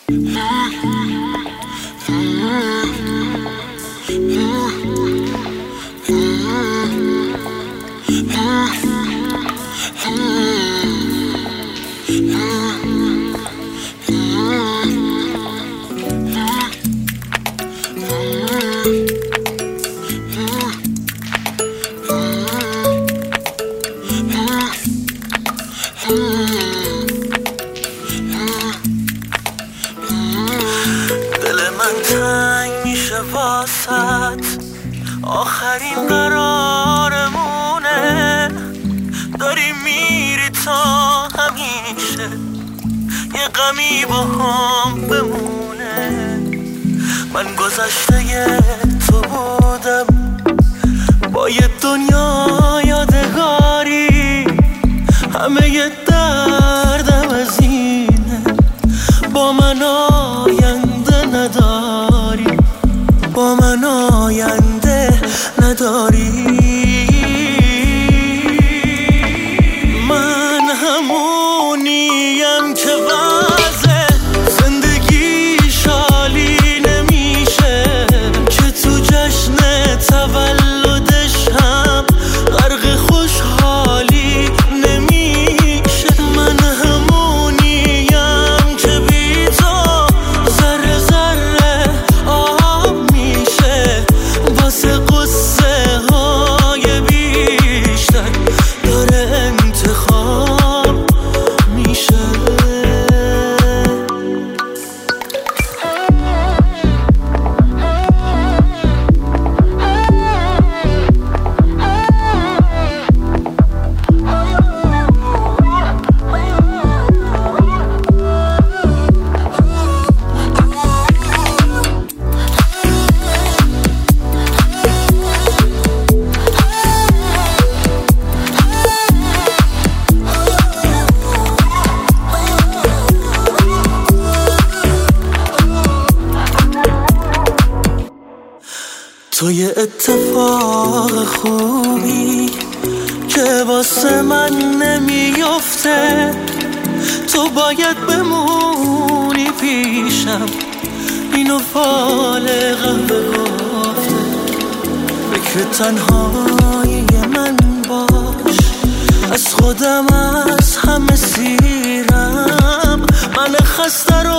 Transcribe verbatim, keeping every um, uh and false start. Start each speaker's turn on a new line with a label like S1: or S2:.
S1: دل من تنگ میشه واسط، آخرین قرارمونه. داری میری تا همیشه یه غمی با هم بمونه. من گذشته تو بودم با یه دنیا یادگاری، همه یه دردم از اینه با من آینده نداری، با من آینده نداری. من همونیم که وضع زندگی شالی نمیشه، که تو جشن تولدش هم غرق خوشحالی نمیشه. من همونیم که بی تو ذره ذره آب میشه، واسه قصه های بیشتر داره انتخاب میشه. تو یه اتفاق خوبی که واسه من نمیفته، تو باید بمونی پیشم، اینو فال قهوه گفته. فکر تنهایی من باش، از خودم از همه سیرم، من خسته رو